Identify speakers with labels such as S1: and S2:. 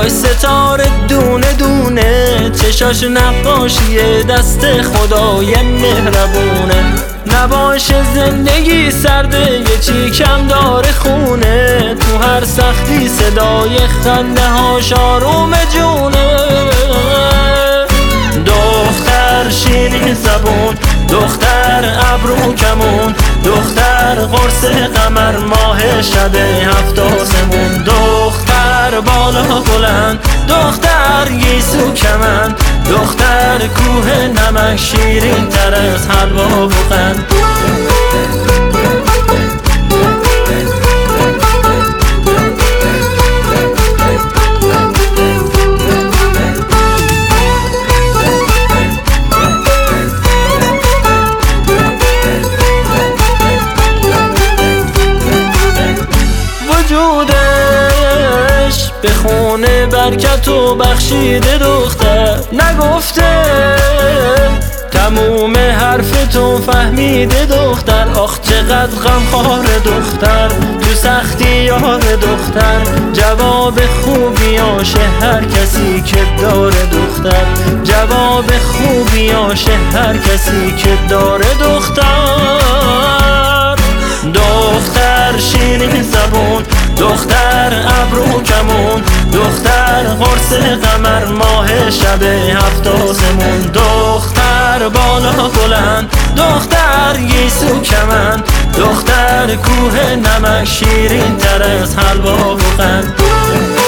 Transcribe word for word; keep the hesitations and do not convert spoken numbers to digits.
S1: چشاش ستاره دونه دونه، چشاش نقاشی دست خدای مهربونه. نباشه زندگی سرده یه چی کم داره خونه، تو هر سختی صدای خنده هاش آروم جونه. دختر شیرین زبون، دختر ابرو کمون، دختر قرص قمر ماه شب هفت آسمون. دختر بالا بلند، دختر گیسو کمند، دختر کوه نمک شیرین تر از حلوا و قند. وجودش به خونه برکت و بخشیده دختر، نگفته تموم حرف تو فهمیده دختر. آخ چقدر غمخوار دختر، تو سختی یار دختر، جواب خوبیاشه هر کسی که داره دختر. جواب خوبیاشه هر کسی که داره دختر. دختر شیرین زبون، دختر ابرو کمون، دختر قرص قمر ماه شب هفت آسمون. دختر بالا بلند، دختر گیسو کمند، دختر کوه نمک شیرین تر از حلوا و قند.